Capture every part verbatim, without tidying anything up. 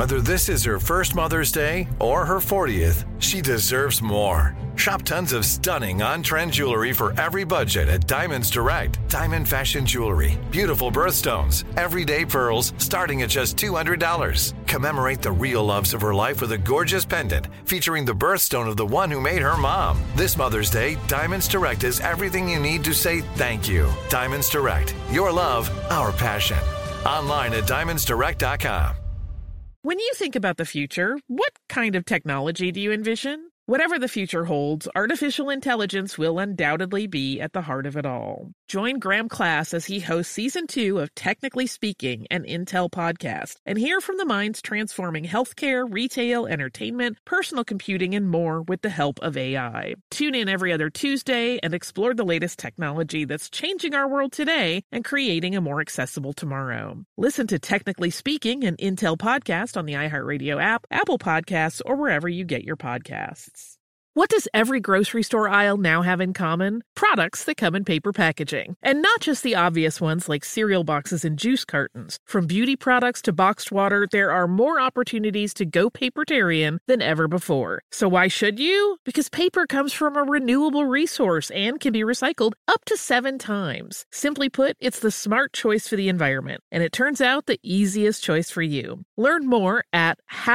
Whether this is her first Mother's Day or her fortieth, she deserves more. Shop tons of stunning on-trend jewelry for every budget at Diamonds Direct. Diamond fashion jewelry, beautiful birthstones, everyday pearls starting at just two hundred dollars. Commemorate the real loves of her life with a gorgeous pendant featuring the birthstone of the one who made her mom. This Mother's Day, Diamonds Direct is everything you need to say thank you. Diamonds Direct. Your love, our passion. Online at diamonds direct dot com. When you think about the future, what kind of technology do you envision? Whatever the future holds, artificial intelligence will undoubtedly be at the heart of it all. Join Graham Class as he hosts Season two of Technically Speaking, an Intel podcast, and hear from the minds transforming healthcare, retail, entertainment, personal computing, and more with the help of A I. Tune in every other Tuesday and explore the latest technology that's changing our world today and creating a more accessible tomorrow. Listen to Technically Speaking, an Intel podcast on the iHeartRadio app, Apple Podcasts, or wherever you get your podcasts. What does every grocery store aisle now have in common? Products that come in paper packaging. And not just the obvious ones like cereal boxes and juice cartons. From beauty products to boxed water, there are more opportunities to go papertarian than ever before. So why should you? Because paper comes from a renewable resource and can be recycled up to seven times. Simply put, it's the smart choice for the environment. And it turns out the easiest choice for you. Learn more at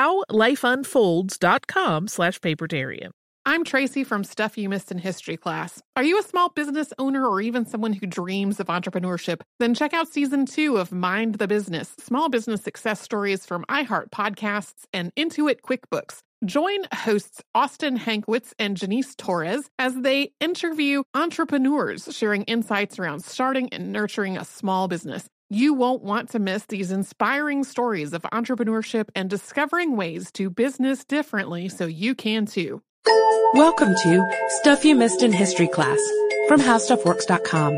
howlifeunfolds.com slash papertarian. I'm Tracy from Stuff You Missed in History class. Are you a small business owner or even someone who dreams of entrepreneurship? Then check out Season two of Mind the Business, Small Business Success Stories from iHeart Podcasts and Intuit QuickBooks. Join hosts Austin Hankwitz and Janice Torres as they interview entrepreneurs sharing insights around starting and nurturing a small business. You won't want to miss these inspiring stories of entrepreneurship and discovering ways to business differently so you can too. Welcome to Stuff You Missed in History class from how stuff works dot com.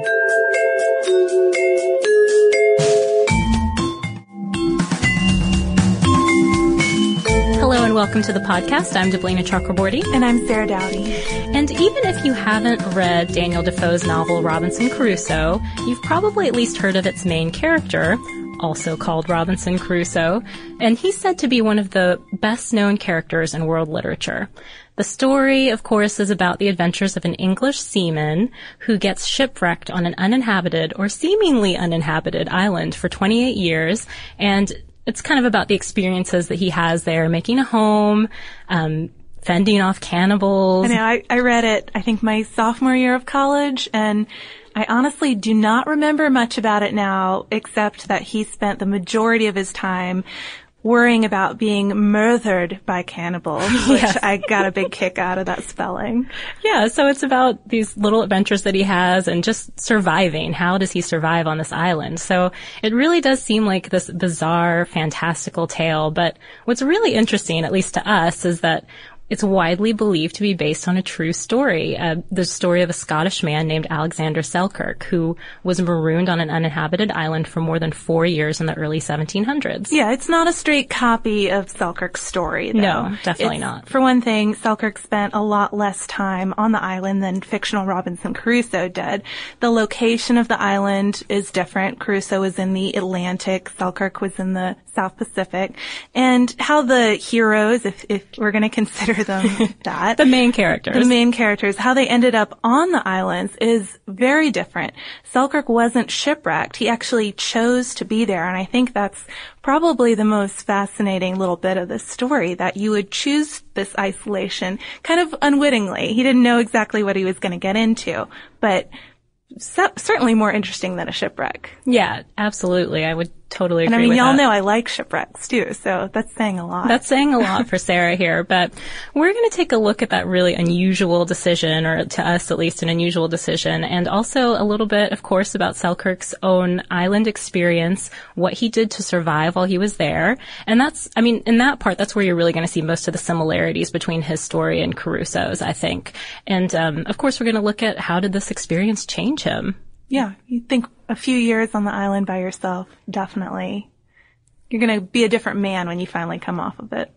Hello and welcome to the podcast. I'm Deblina Chakraborty. And I'm Sarah Dowdy. And even if you haven't read Daniel Defoe's novel Robinson Crusoe, you've probably at least heard of its main character, also called Robinson Crusoe, and he's said to be one of the best-known characters in world literature. The story, of course, is about the adventures of an English seaman who gets shipwrecked on an uninhabited or seemingly uninhabited island for twenty-eight years, and it's kind of about the experiences that he has there, making a home, um, fending off cannibals. I know, I, I read it, I think, my sophomore year of college, and I honestly do not remember much about it now, except that he spent the majority of his time worrying about being murdered by cannibals, which yes. I got a big kick out of that spelling. Yeah, so it's about these little adventures that he has and just surviving. How does he survive on this island? So it really does seem like this bizarre, fantastical tale, but what's really interesting, at least to us, is that it's widely believed to be based on a true story, uh, the story of a Scottish man named Alexander Selkirk, who was marooned on an uninhabited island for more than four years in the early seventeen hundreds. Yeah, it's not a straight copy of Selkirk's story, though. No, definitely it's, not. For one thing, Selkirk spent a lot less time on the island than fictional Robinson Crusoe did. The location of the island is different. Crusoe was in the Atlantic, Selkirk was in the South Pacific. And how the heroes, if, if we're going to consider them that. the main characters. The main characters, how they ended up on the islands is very different. Selkirk wasn't shipwrecked. He actually chose to be there. And I think that's probably the most fascinating little bit of this story, that you would choose this isolation kind of unwittingly. He didn't know exactly what he was going to get into, but so, certainly more interesting than a shipwreck. Yeah, absolutely. I would totally agree with that. And I mean, with y'all that. know I like shipwrecks too, so that's saying a lot. That's saying a lot for Sarah here, but we're going to take a look at that really unusual decision, or to us at least an unusual decision, and also a little bit, of course, about Selkirk's own island experience, what he did to survive while he was there. And that's, I mean, in that part, that's where you're really going to see most of the similarities between his story and Crusoe's, I think. And, um, of course, we're going to look at how did this experience change him. Yeah, you think a few years on the island by yourself, definitely. You're going to be a different man when you finally come off of it.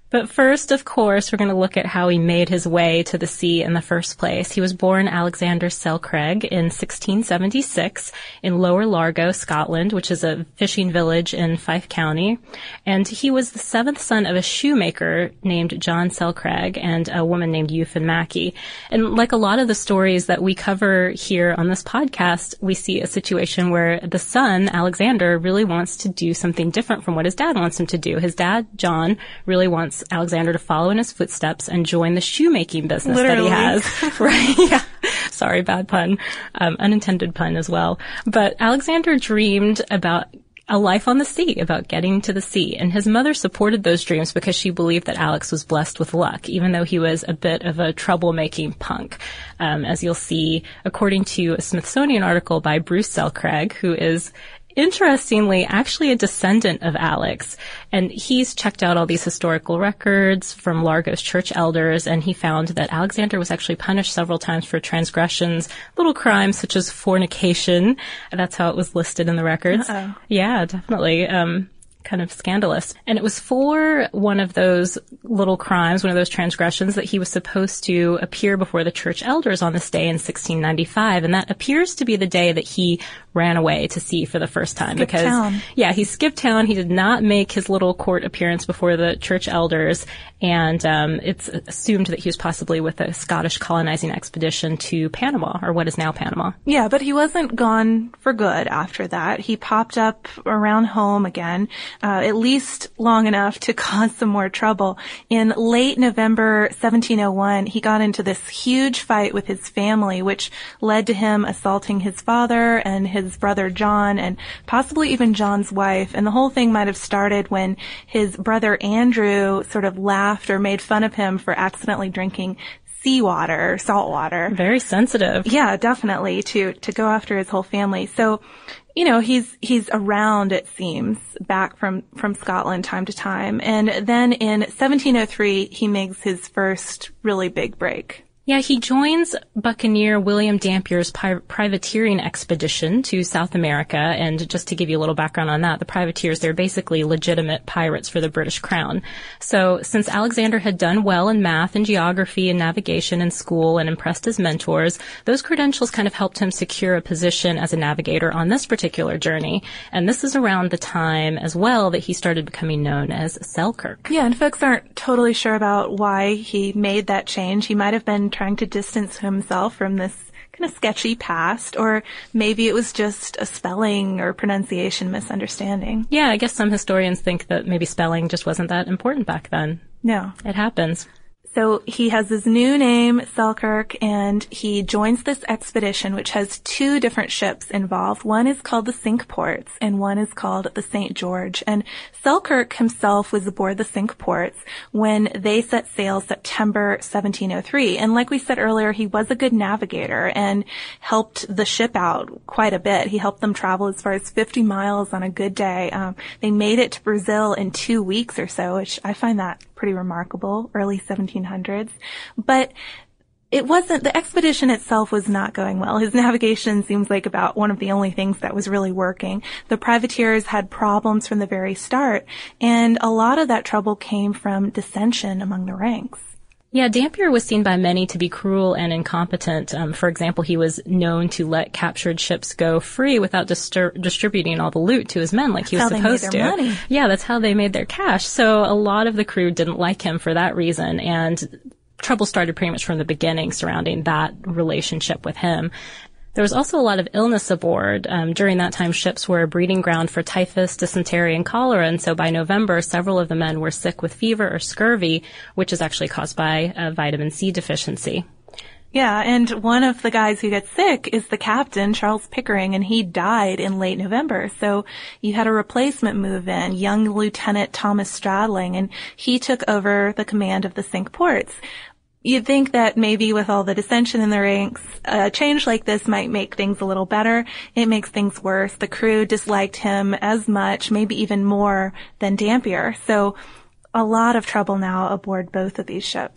But first, of course, we're going to look at how he made his way to the sea in the first place. He was born Alexander Selcraig in sixteen seventy-six in Lower Largo, Scotland, which is a fishing village in Fife County. And he was the seventh son of a shoemaker named John Selcraig and a woman named Euphan Mackey. And like a lot of the stories that we cover here on this podcast, we see a situation where the son, Alexander, really wants to do something different from what his dad wants him to do. His dad, John, really wants Alexander to follow in his footsteps and join the shoemaking business Literally. that he has. Right? Yeah. Sorry, bad pun. Um, unintended pun as well. But Alexander dreamed about a life on the sea, about getting to the sea. And his mother supported those dreams because she believed that Alex was blessed with luck, even though he was a bit of a troublemaking punk. Um, as you'll see, according to a Smithsonian article by Bruce Selcraig, who is interestingly actually a descendant of Alex. And he's checked out all these historical records from Largo's church elders, and he found that Alexander was actually punished several times for transgressions, little crimes such as fornication. That's how it was listed in the records. Uh-oh. Yeah, definitely. Um, kind of scandalous. And it was for one of those little crimes, one of those transgressions, that he was supposed to appear before the church elders on this day in sixteen ninety-five. And that appears to be the day that he ran away to sea for the first time. Skipped because, town. yeah, he skipped town. He did not make his little court appearance before the church elders. And um, it's assumed that he was possibly with a Scottish colonizing expedition to Panama, or what is now Panama. Yeah, but he wasn't gone for good after that. He popped up around home again, uh, at least long enough to cause some more trouble. In late November seventeen oh one, he got into this huge fight with his family, which led to him assaulting his father and his brother John, and possibly even John's wife. And the whole thing might have started when his brother Andrew sort of laughed or made fun of him for accidentally drinking seawater, salt water. Very sensitive. Yeah, definitely, to, to go after his whole family. So, you know, he's, he's around, it seems, back from, from Scotland time to time. And then in seventeen oh three, he makes his first really big break. Yeah, he joins Buccaneer William Dampier's pi- privateering expedition to South America. And just to give you a little background on that, the privateers, they're basically legitimate pirates for the British Crown. So since Alexander had done well in math and geography and navigation in school and impressed his mentors, those credentials kind of helped him secure a position as a navigator on this particular journey. And this is around the time as well that he started becoming known as Selkirk. Yeah, and folks aren't totally sure about why he made that change. He might have been trying to distance himself from this kind of sketchy past, or maybe it was just a spelling or pronunciation misunderstanding. Yeah, I guess some historians think that maybe spelling just wasn't that important back then. No. It happens. So he has his new name, Selkirk, and he joins this expedition, which has two different ships involved. One is called the Cinque Ports, and one is called the Saint George. And Selkirk himself was aboard the Cinque Ports when they set sail September seventeen oh three. And like we said earlier, he was a good navigator and helped the ship out quite a bit. He helped them travel as far as fifty miles on a good day. Um, they made it to Brazil in two weeks or so, which I find that pretty remarkable, early seventeen hundreds. But it wasn't, the expedition itself was not going well. His navigation seems like about one of the only things that was really working. The privateers had problems from the very start, and a lot of that trouble came from dissension among the ranks. Yeah, Dampier was seen by many to be cruel and incompetent. Um, for example, he was known to let captured ships go free without distur- distributing all the loot to his men like he was that's supposed how they made their to. Money. Yeah, that's how they made their cash. So a lot of the crew didn't like him for that reason, and trouble started pretty much from the beginning surrounding that relationship with him. There was also a lot of illness aboard. Um, during that time, ships were a breeding ground for typhus, dysentery, and cholera, and so by November, several of the men were sick with fever or scurvy, which is actually caused by a vitamin C deficiency. Yeah, and one of the guys who gets sick is the captain, Charles Pickering, and he died in late November. So you had a replacement move in, young Lieutenant Thomas Stradling, and he took over the command of the Cinque Ports. You'd think that maybe with all the dissension in the ranks, a change like this might make things a little better. It makes things worse. The crew disliked him as much, maybe even more than Dampier. So a lot of trouble now aboard both of these ships.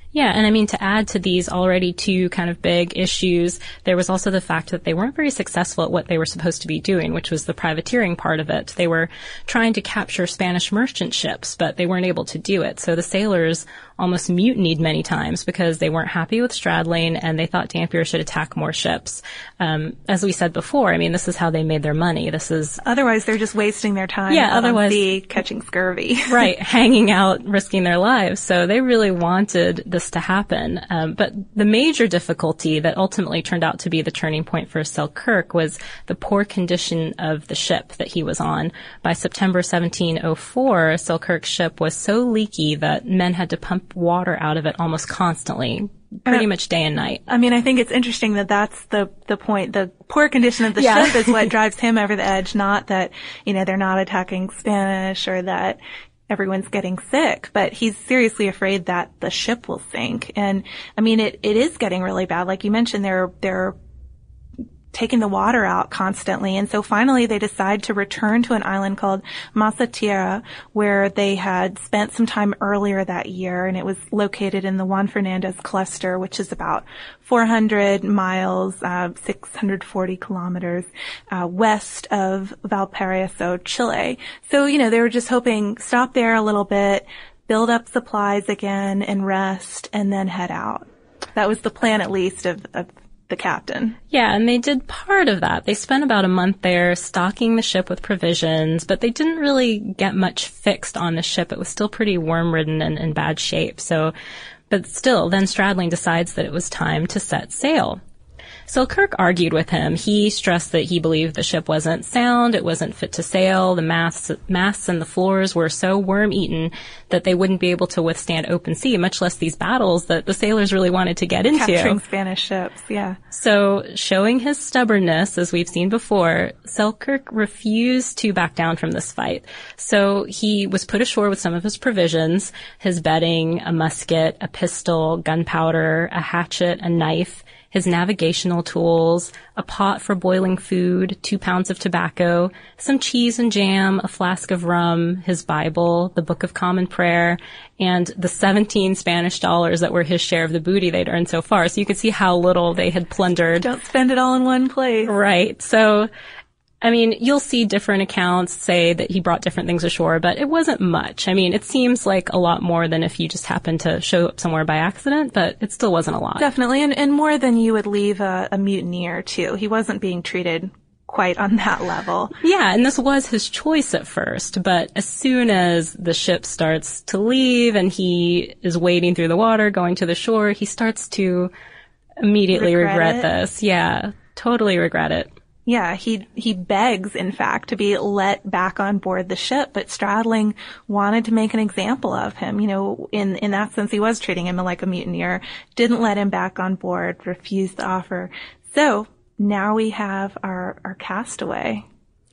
Yeah, and I mean, to add to these already two kind of big issues, there was also the fact that they weren't very successful at what they were supposed to be doing, which was the privateering part of it. They were trying to capture Spanish merchant ships, but they weren't able to do it. So the sailors almost mutinied many times because they weren't happy with Stradling and they thought Dampier should attack more ships. Um, as we said before, I mean, this is how they made their money. This is... Otherwise, they're just wasting their time yeah, out otherwise, on sea catching scurvy. Right, hanging out, risking their lives. So they really wanted this to happen. Um, but the major difficulty that ultimately turned out to be the turning point for Selkirk was the poor condition of the ship that he was on. By September seventeen oh four, Selkirk's ship was so leaky that men had to pump water out of it almost constantly, pretty much day and night. I mean, I think it's interesting that that's the the point. The poor condition of the yeah. ship is what drives him over the edge, not that, you know, they're not attacking Spanish or that everyone's getting sick, but he's seriously afraid that the ship will sink. And I mean, it, it is getting really bad. Like you mentioned, they're, they're taking the water out constantly. And so finally they decide to return to an island called Masa Tierra, where they had spent some time earlier that year. And it was located in the Juan Fernandez cluster, which is about four hundred miles, uh, six hundred forty kilometers, uh, west of Valparaiso, Chile. So, you know, they were just hoping stop there a little bit, build up supplies again and rest and then head out. That was the plan, at least, of, of the captain. Yeah, and they did part of that. They spent about a month there stocking the ship with provisions, but they didn't really get much fixed on the ship. It was still pretty worm-ridden and in bad shape. So, but still, then Stradling decides that it was time to set sail. Selkirk argued with him. He stressed that he believed the ship wasn't sound, it wasn't fit to sail, the masts, masts and the floors were so worm-eaten that they wouldn't be able to withstand open sea, much less these battles that the sailors really wanted to get into. Capturing Spanish ships, yeah. So, showing his stubbornness, as we've seen before, Selkirk refused to back down from this fight. So, he was put ashore with some of his provisions, his bedding, a musket, a pistol, gunpowder, a hatchet, a knife, his navigational tools, a pot for boiling food, two pounds of tobacco, some cheese and jam, a flask of rum, his Bible, the Book of Common Prayer, and the seventeen Spanish dollars that were his share of the booty they'd earned so far. So you could see how little they had plundered. Don't spend it all in one place. Right. So, I mean, you'll see different accounts say that he brought different things ashore, but it wasn't much. I mean, it seems like a lot more than if you just happened to show up somewhere by accident, but it still wasn't a lot. Definitely, and, and more than you would leave a, a mutineer, too. He wasn't being treated quite on that level. Yeah, and this was his choice at first, but as soon as the ship starts to leave and he is wading through the water, going to the shore, he starts to immediately regret, regret this. Yeah, totally regret it. Yeah, he he begs, in fact, to be let back on board the ship, but Stradling wanted to make an example of him. You know, in, in that sense, he was treating him like a mutineer, didn't let him back on board, refused the offer. So now we have our, our castaway.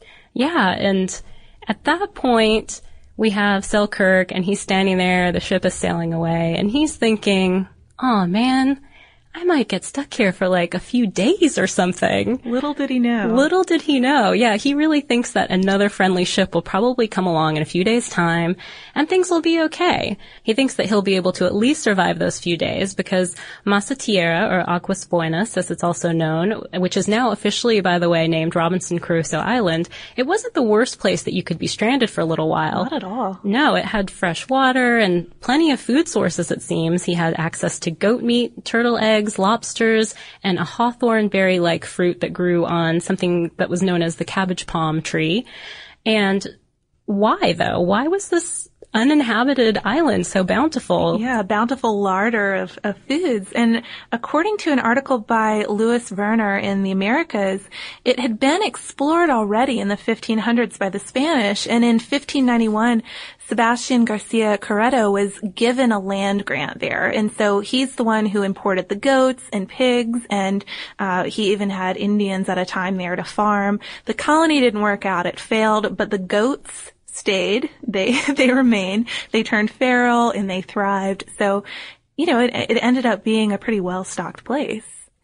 Yeah, and at that point, we have Selkirk, and he's standing there, the ship is sailing away, and he's thinking, oh man, I might get stuck here for like a few days or something. Little did he know. Little did he know. Yeah, he really thinks that another friendly ship will probably come along in a few days' time and things will be okay. He thinks that he'll be able to at least survive those few days because Masa Tierra, or Aguas Buenas, as it's also known, which is now officially, by the way, named Robinson Crusoe Island, it wasn't the worst place that you could be stranded for a little while. Not at all. No, it had fresh water and plenty of food sources, it seems. He had access to goat meat, turtle eggs, lobsters, and a hawthorn berry-like fruit that grew on something that was known as the cabbage palm tree. And why, though? Why was this uninhabited island so bountiful? Yeah, a bountiful larder of, of foods. And according to an article by Louis Werner in the Americas, it had been explored already in the fifteen hundreds by the Spanish. And in fifteen ninety-one, Sebastian Garcia Corredo was given a land grant there. And so he's the one who imported the goats and pigs, and uh he even had Indians at a time there to farm. The colony didn't work out. It failed, but the goats stayed. They, they remained. They turned feral and they thrived. So, you know, it, it ended up being a pretty well-stocked place.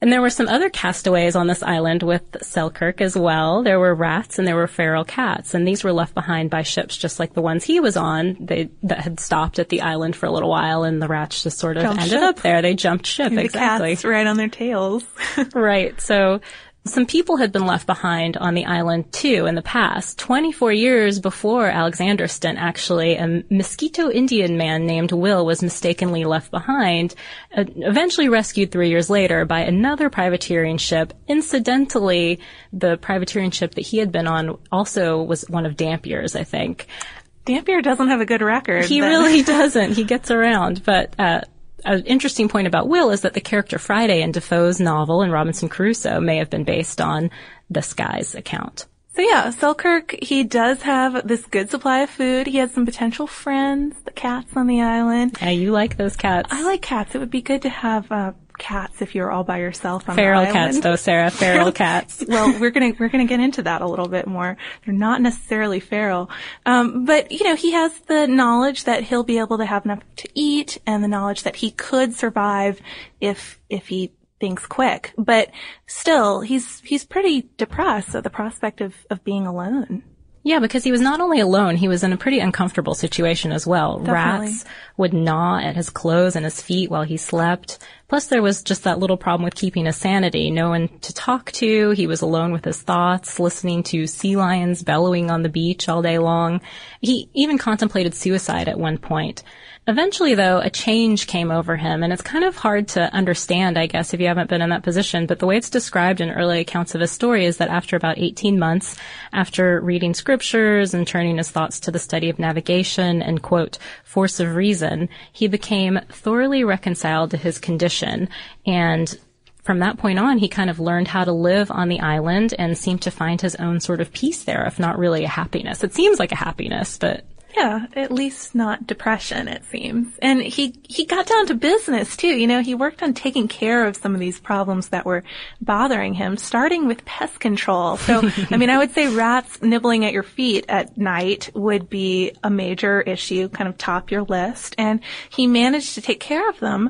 And there were some other castaways on this island with Selkirk as well. There were rats and there were feral cats, and these were left behind by ships just like the ones he was on. They that had stopped at the island for a little while, and the rats just sort of jumped ended ship. up there. They jumped ship, and exactly. The cats right on their tails. Right. So some people had been left behind on the island, too, in the past. twenty-four years before Alexander Stent, actually, a Mosquito Indian man named Will was mistakenly left behind, uh, eventually rescued three years later by another privateering ship. Incidentally, the privateering ship that he had been on also was one of Dampier's, I think. Dampier doesn't have a good record. He then. really doesn't. He gets around, but... uh An interesting point about Will is that the character Friday in Defoe's novel and Robinson Crusoe may have been based on this guy's account. So yeah, Selkirk, he does have this good supply of food. He has some potential friends, the cats on the island. Yeah, you like those cats. I like cats. It would be good to have uh cats if you're all by yourself on feral the island. Cats, though, Sarah. Feral cats. Well, we're gonna we're gonna get into that a little bit more. They're not necessarily feral, um, but you know, he has the knowledge that he'll be able to have enough to eat, and the knowledge that he could survive if if he thinks quick. But still, he's he's pretty depressed at the prospect of of being alone. Yeah, because he was not only alone, he was in a pretty uncomfortable situation as well. Definitely. Rats would gnaw at his clothes and his feet while he slept. Plus, there was just that little problem with keeping his sanity. No one to talk to. He was alone with his thoughts, listening to sea lions bellowing on the beach all day long. He even contemplated suicide at one point. Eventually, though, a change came over him, and it's kind of hard to understand, I guess, if you haven't been in that position, but the way it's described in early accounts of his story is that after about eighteen months, after reading scriptures and turning his thoughts to the study of navigation and, quote, force of reason, he became thoroughly reconciled to his condition, and from that point on, he kind of learned how to live on the island and seemed to find his own sort of peace there, if not really a happiness. It seems like a happiness, but... Yeah, at least not depression, it seems. And he, he got down to business, too. You know, he worked on taking care of some of these problems that were bothering him, starting with pest control. So, I mean, I would say rats nibbling at your feet at night would be a major issue, kind of top your list. And he managed to take care of them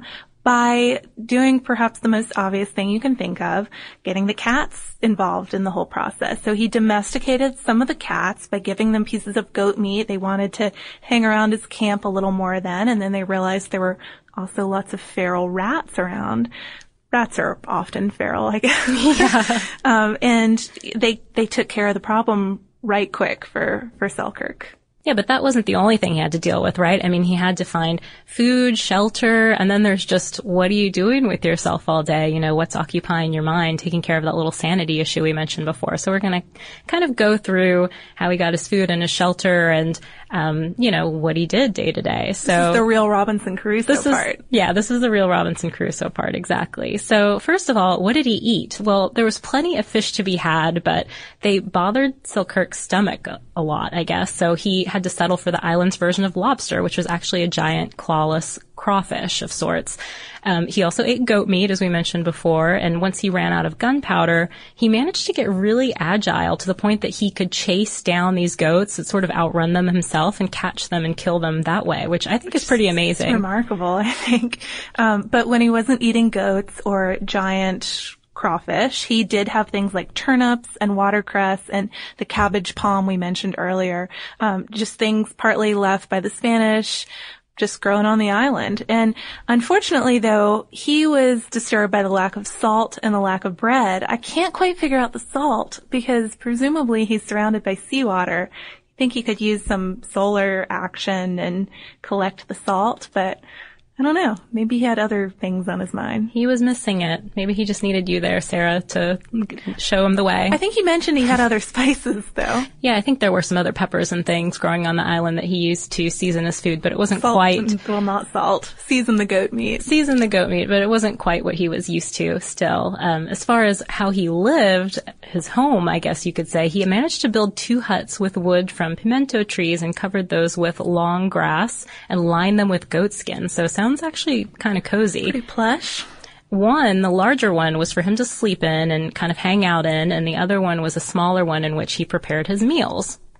by doing perhaps the most obvious thing you can think of, getting the cats involved in the whole process. So he domesticated some of the cats by giving them pieces of goat meat. They wanted to hang around his camp a little more then, and then they realized there were also lots of feral rats around. Rats are often feral, I guess. Yeah. um, and they they took care of the problem right quick for, for Selkirk. Yeah, but that wasn't the only thing he had to deal with, right? I mean, he had to find food, shelter, and then there's just, what are you doing with yourself all day? You know, what's occupying your mind, taking care of that little sanity issue we mentioned before. So we're going to kind of go through how he got his food and his shelter and, um, you know, what he did day to day. So this is the real Robinson Crusoe this part. Is, yeah, this is the real Robinson Crusoe part, exactly. So first of all, what did he eat? Well, there was plenty of fish to be had, but they bothered Selkirk's stomach a, a lot, I guess. So he had to settle for the island's version of lobster, which was actually a giant clawless crawfish of sorts. Um, he also ate goat meat, as we mentioned before, and once he ran out of gunpowder, he managed to get really agile to the point that he could chase down these goats and sort of outrun them himself and catch them and kill them that way, which I think is pretty amazing. It's remarkable, I think. Um, but when he wasn't eating goats or giant crawfish, he did have things like turnips and watercress and the cabbage palm we mentioned earlier, um, just things partly left by the Spanish, just grown on the island. And unfortunately, though, he was disturbed by the lack of salt and the lack of bread. I can't quite figure out the salt because presumably he's surrounded by seawater. I think he could use some solar action and collect the salt, but I don't know. Maybe he had other things on his mind. He was missing it. Maybe he just needed you there, Sarah, to show him the way. I think he mentioned he had other spices, though. Yeah, I think there were some other peppers and things growing on the island that he used to season his food, but it wasn't salt quite... And, well, not salt. Season the goat meat. Season the goat meat, but it wasn't quite what he was used to still. Um, as far as how he lived, his home, I guess you could say, he managed to build two huts with wood from pimento trees and covered those with long grass and lined them with goat skin. So sounds actually kind of cozy. Pretty plush. One, the larger one, was for him to sleep in and kind of hang out in, and the other one was a smaller one in which he prepared his meals.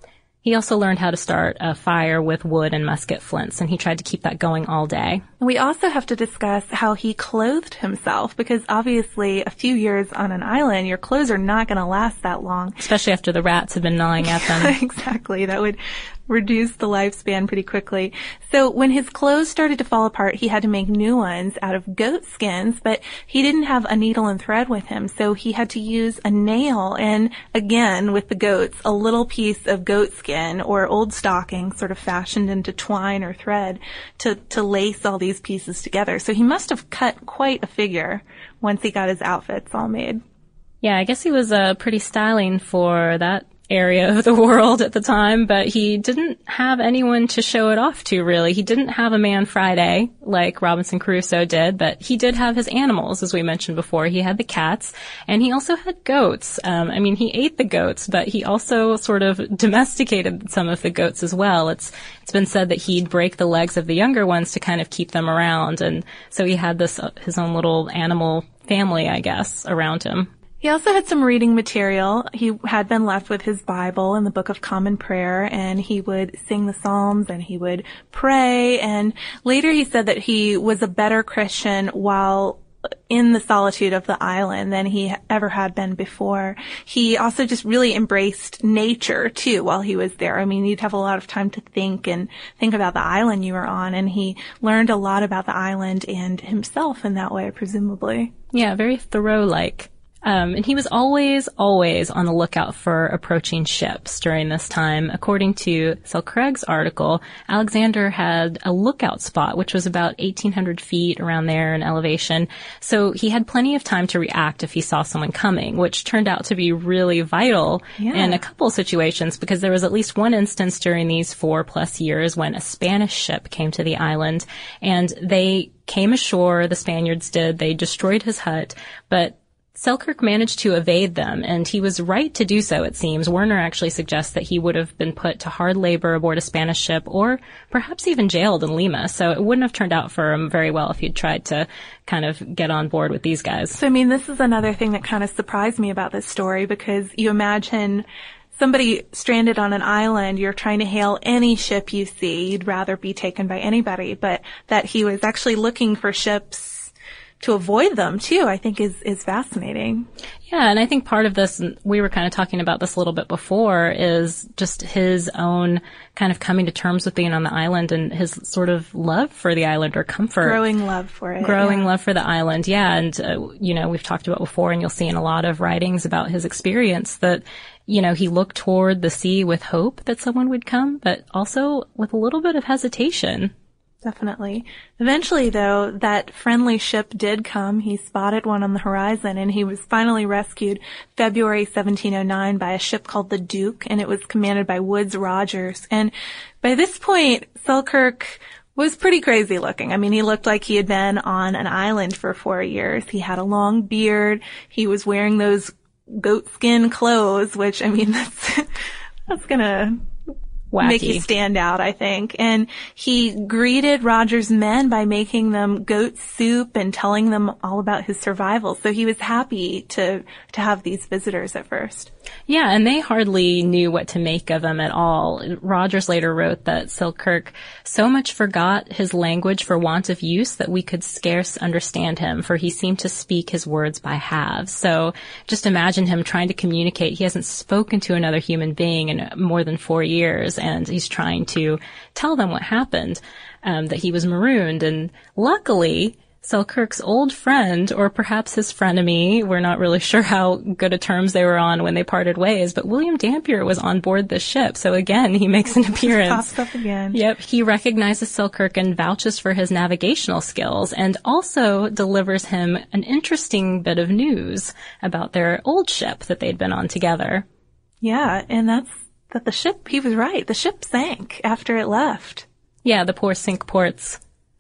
He also learned how to start a fire with wood and musket flints, and he tried to keep that going all day. We also have to discuss how he clothed himself, because obviously a few years on an island, your clothes are not going to last that long. Especially after the rats have been gnawing at them. Exactly. That would reduce the lifespan pretty quickly. So when his clothes started to fall apart, he had to make new ones out of goat skins, but he didn't have a needle and thread with him, so he had to use a nail and, again, with the goats, a little piece of goat skin or old stocking sort of fashioned into twine or thread to, to lace all these pieces together. So he must have cut quite a figure once he got his outfits all made. Yeah, I guess he was uh, pretty styling for that area of the world at the time, but he didn't have anyone to show it off to, really. He didn't have a man Friday like Robinson Crusoe did, but he did have his animals, as we mentioned before. He had the cats, and he also had goats. Um, I mean, he ate the goats, but he also sort of domesticated some of the goats as well. It's it's been said that he'd break the legs of the younger ones to kind of keep them around, and so he had this uh, his own little animal family, I guess, around him. He also had some reading material. He had been left with his Bible and the Book of Common Prayer, and he would sing the Psalms and he would pray. And later he said that he was a better Christian while in the solitude of the island than he ever had been before. He also just really embraced nature too while he was there. I mean, you'd have a lot of time to think and think about the island you were on, and he learned a lot about the island and himself in that way, presumably. Yeah, very Thoreau-like. Um, and he was always, always on the lookout for approaching ships during this time. According to Selkirk's article, Alexander had a lookout spot, which was about eighteen hundred feet around there in elevation. So he had plenty of time to react if he saw someone coming, which turned out to be really vital yeah. in a couple situations, because there was at least one instance during these four plus years when a Spanish ship came to the island, and they came ashore, the Spaniards did, they destroyed his hut, but Selkirk managed to evade them, and he was right to do so, it seems. Werner actually suggests that he would have been put to hard labor aboard a Spanish ship, or perhaps even jailed in Lima. So it wouldn't have turned out for him very well if he'd tried to kind of get on board with these guys. So, I mean, this is another thing that kind of surprised me about this story, because you imagine somebody stranded on an island, you're trying to hail any ship you see, you'd rather be taken by anybody, but that he was actually looking for ships to avoid them too, I think is, is fascinating. Yeah, and I think part of this, and we were kind of talking about this a little bit before, is just his own kind of coming to terms with being on the island and his sort of love for the island, or comfort. Growing love for it. Growing yeah. love for the island, yeah. And, uh, you know, we've talked about before, and you'll see in a lot of writings about his experience that, you know, he looked toward the sea with hope that someone would come, but also with a little bit of hesitation. Definitely. Eventually, though, that friendly ship did come. He spotted one on the horizon, and he was finally rescued February seventeen oh nine by a ship called the Duke, and it was commanded by Woodes Rogers. And by this point, Selkirk was pretty crazy looking. I mean, he looked like he had been on an island for four years. He had a long beard. He was wearing those goatskin clothes, which, I mean, that's, that's gonna Wacky. Make you stand out, I think. And he greeted Rogers' men by making them goat soup and telling them all about his survival. So he was happy to to have these visitors at first. Yeah, and they hardly knew what to make of him at all. Rogers later wrote that Selkirk so much forgot his language for want of use that we could scarce understand him, for he seemed to speak his words by halves. So just imagine him trying to communicate. He hasn't spoken to another human being in more than four years, and he's trying to tell them what happened, um, that he was marooned. And luckily, Selkirk's old friend, or perhaps his frenemy, we're not really sure how good of terms they were on when they parted ways, but William Dampier was on board the ship. So again, he makes an appearance. Pops up again. Yep. He recognizes Selkirk and vouches for his navigational skills, and also delivers him an interesting bit of news about their old ship that they'd been on together. Yeah, and that's that the ship, he was right, the ship sank after it left. Yeah, the poor Cinque Ports.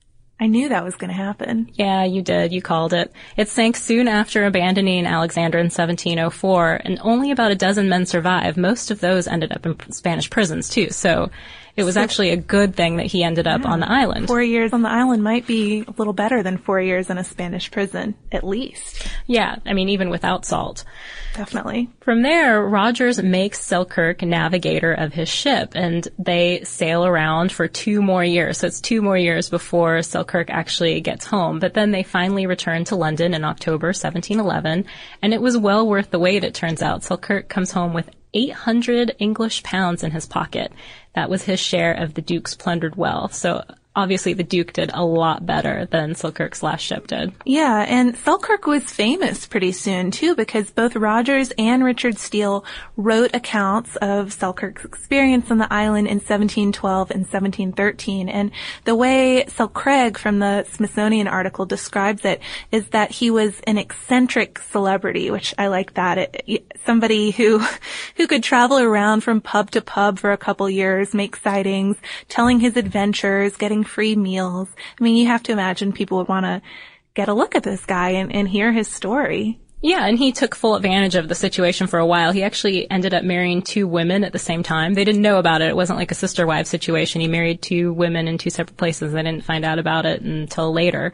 I knew that was going to happen. Yeah, you did. You called it. It sank soon after abandoning Alexander in seventeen oh four, and only about a dozen men survived. Most of those ended up in Spanish prisons, too. So It was so, actually a good thing that he ended up yeah, on the island. Four years on the island might be a little better than four years in a Spanish prison, at least. Yeah, I mean, even without salt. Definitely. From there, Rogers makes Selkirk navigator of his ship, and they sail around for two more years. So it's two more years before Selkirk actually gets home. But then they finally return to London in October seventeen eleven, and it was well worth the wait, it turns out. Selkirk comes home with eight hundred English pounds in his pocket. That was his share of the Duke's plundered wealth. So obviously the Duke did a lot better than Selkirk's last ship did. Yeah, and Selkirk was famous pretty soon, too, because both Rogers and Richard Steele wrote accounts of Selkirk's experience on the island in seventeen twelve and seventeen thirteen. And the way Selcraig from the Smithsonian article describes it is that he was an eccentric celebrity, which I like that. It, somebody who who could travel around from pub to pub for a couple years, make sightings, telling his adventures, getting free meals. I mean, you have to imagine people would want to get a look at this guy and, and hear his story. Yeah, and he took full advantage of the situation for a while. He actually ended up marrying two women at the same time. They didn't know about it. It wasn't like a sister-wife situation. He married two women in two separate places. They didn't find out about it until later.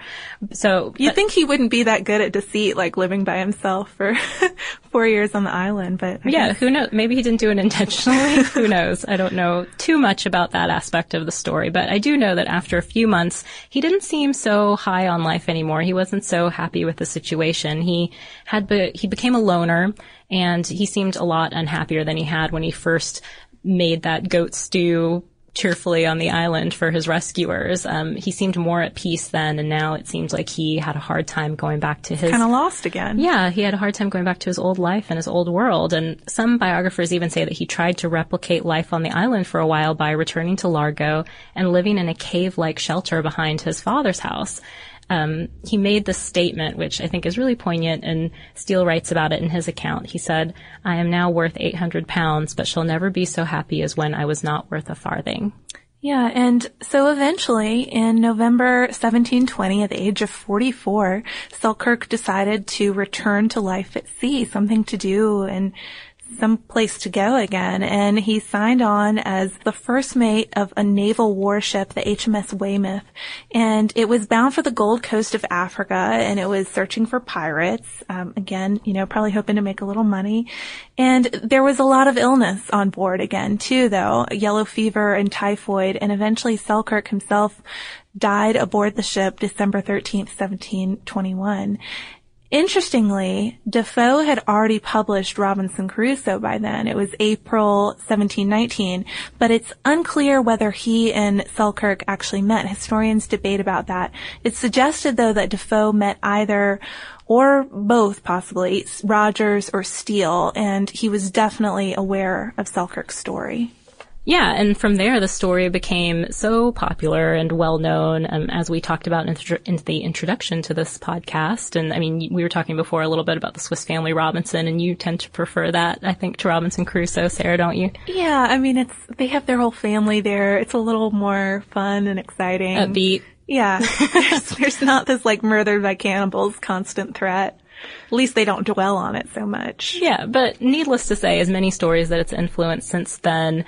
So you'd think he wouldn't be that good at deceit, like living by himself for four years on the island. But I yeah, guess. Who knows? Maybe he didn't do it intentionally. Who knows? I don't know too much about that aspect of the story. But I do know that after a few months, he didn't seem so high on life anymore. He wasn't so happy with the situation. He had Be- he became a loner, and he seemed a lot unhappier than he had when he first made that goat stew cheerfully on the island for his rescuers. Um, he seemed more at peace then, and now it seems like he had a hard time going back to his... Kind of lost again. Yeah, he had a hard time going back to his old life and his old world. And some biographers even say that he tried to replicate life on the island for a while by returning to Largo and living in a cave-like shelter behind his father's house. Um, he made this statement, which I think is really poignant, and Steele writes about it in his account. He said, "I am now worth eight hundred pounds, but shall never be so happy as when I was not worth a farthing." Yeah, and so eventually, in November seventeen twenty, at the age of forty-four, Selkirk decided to return to life at sea, something to do and some place to go again, and he signed on as the first mate of a naval warship, the H M S Weymouth, and it was bound for the Gold Coast of Africa, and it was searching for pirates, um, again, you know, probably hoping to make a little money, and there was a lot of illness on board again, too, though, yellow fever and typhoid, and eventually Selkirk himself died aboard the ship December thirteenth, seventeen twenty-one. Interestingly, Defoe had already published Robinson Crusoe by then. It was April seventeen nineteen, but it's unclear whether he and Selkirk actually met. Historians debate about that. It's suggested, though, that Defoe met either or both, possibly, Rogers or Steele, and he was definitely aware of Selkirk's story. Yeah, and from there, the story became so popular and well-known, um, as we talked about in, in the introduction to this podcast. And, I mean, we were talking before a little bit about the Swiss Family Robinson, and you tend to prefer that, I think, to Robinson Crusoe, Sarah, don't you? Yeah, I mean, it's they have their whole family there. It's a little more fun and exciting. Upbeat. Yeah. there's, there's not this, like, murdered by cannibals constant threat. At least they don't dwell on it so much. Yeah, but needless to say, as many stories that it's influenced since then,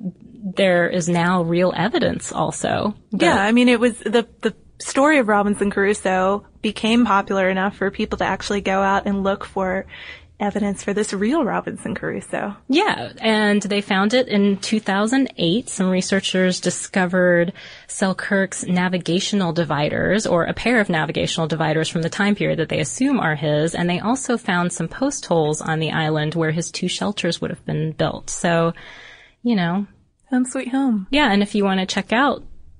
there is now real evidence also. Yeah, I mean, it was the the story of Robinson Crusoe became popular enough for people to actually go out and look for evidence for this real Robinson Crusoe. Yeah, and they found it in two thousand eight. Some researchers discovered Selkirk's navigational dividers, or a pair of navigational dividers from the time period that they assume are his, and they also found some post holes on the island where his two shelters would have been built. So, you know. Home sweet home. Yeah, and if you want to check out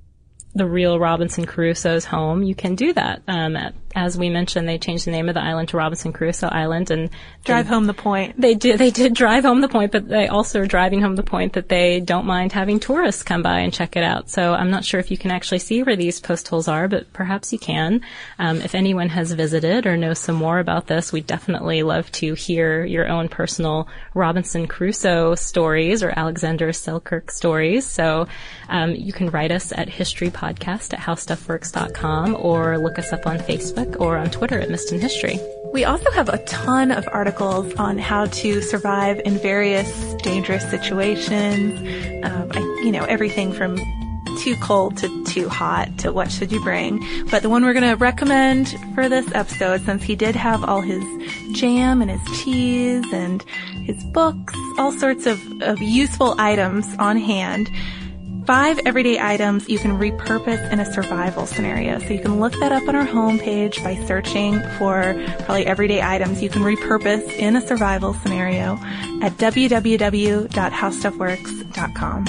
the real Robinson Crusoe's home, you can do that. Um, as we mentioned, they changed the name of the island to Robinson Crusoe Island, and drive they, home the point. They did. They did drive home the point, but they also are driving home the point that they don't mind having tourists come by and check it out. So I'm not sure if you can actually see where these post holes are, but perhaps you can. Um, if anyone has visited or knows some more about this, we'd definitely love to hear your own personal Robinson Crusoe stories or Alexander Selkirk stories. So um, you can write us at historypod podcast at how stuff works dot com or look us up on Facebook or on Twitter at Missed in History. We also have a ton of articles on how to survive in various dangerous situations. Um, I, you know, everything from too cold to too hot to what should you bring. But the one we're going to recommend for this episode, since he did have all his jam and his cheese and his books, all sorts of, of useful items on hand, five everyday items you can repurpose in a survival scenario. So you can look that up on our homepage by searching for probably everyday items you can repurpose in a survival scenario at w w w dot how stuff works dot com.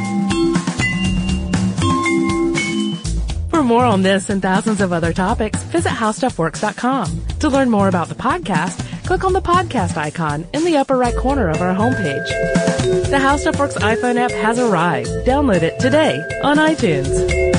For more on this and thousands of other topics, visit how stuff works dot com. To learn more about the podcast, click on the podcast icon in the upper right corner of our homepage. The How Stuff Works iPhone app has arrived. Download it today on iTunes.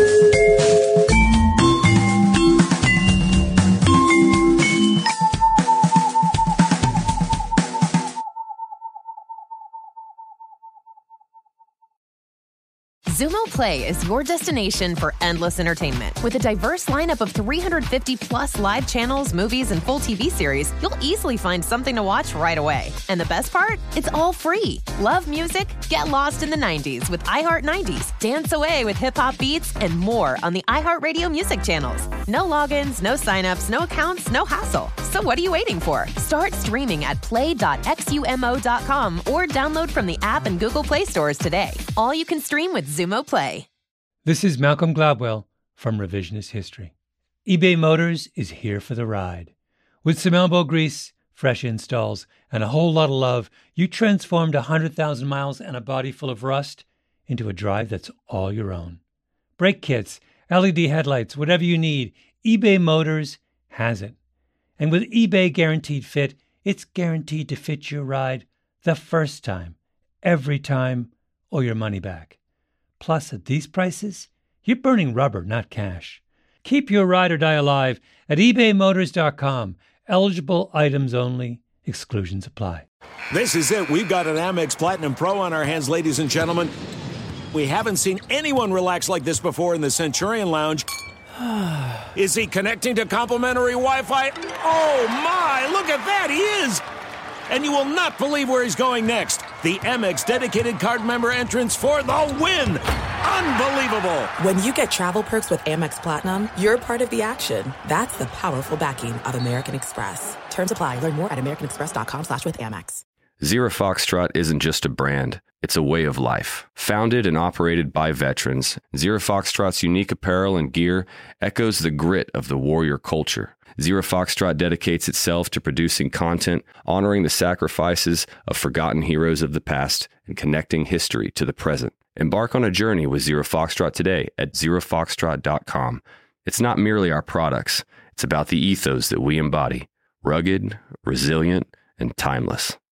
Xumo Play is your destination for endless entertainment. With a diverse lineup of three hundred fifty plus live channels, movies, and full T V series, you'll easily find something to watch right away. And the best part? It's all free. Love music? Get lost in the nineties with iHeart nineties, dance away with hip-hop beats, and more on the iHeartRadio music channels. No logins, no signups, no accounts, no hassle. So what are you waiting for? Start streaming at play dot xumo dot com or download from the app and Google Play stores today. All you can stream with Xumo Play. This is Malcolm Gladwell from Revisionist History. eBay Motors is here for the ride. With some elbow grease, fresh installs, and a whole lot of love, you transformed one hundred thousand miles and a body full of rust into a drive that's all your own. Brake kits, L E D headlights, whatever you need, eBay Motors has it. And with eBay Guaranteed Fit, it's guaranteed to fit your ride the first time, every time, or your money back. Plus, at these prices, you're burning rubber, not cash. Keep your ride or die alive at ebay motors dot com. Eligible items only. Exclusions apply. This is it. We've got an Amex Platinum Pro on our hands, ladies and gentlemen. We haven't seen anyone relax like this before in the Centurion Lounge. Is he connecting to complimentary Wi-Fi? Oh, my! Look at that! He is! And you will not believe where he's going next. The Amex dedicated card member entrance for the win. Unbelievable. When you get travel perks with Amex Platinum, you're part of the action. That's the powerful backing of American Express. Terms apply. Learn more at americanexpress.com slash with Amex. Zero Foxtrot isn't just a brand. It's a way of life. Founded and operated by veterans, Zero Foxtrot's unique apparel and gear echoes the grit of the warrior culture. Zero Foxtrot dedicates itself to producing content, honoring the sacrifices of forgotten heroes of the past, and connecting history to the present. Embark on a journey with Zero Foxtrot today at zero foxtrot dot com. It's not merely our products. It's about the ethos that we embody. Rugged, resilient, and timeless.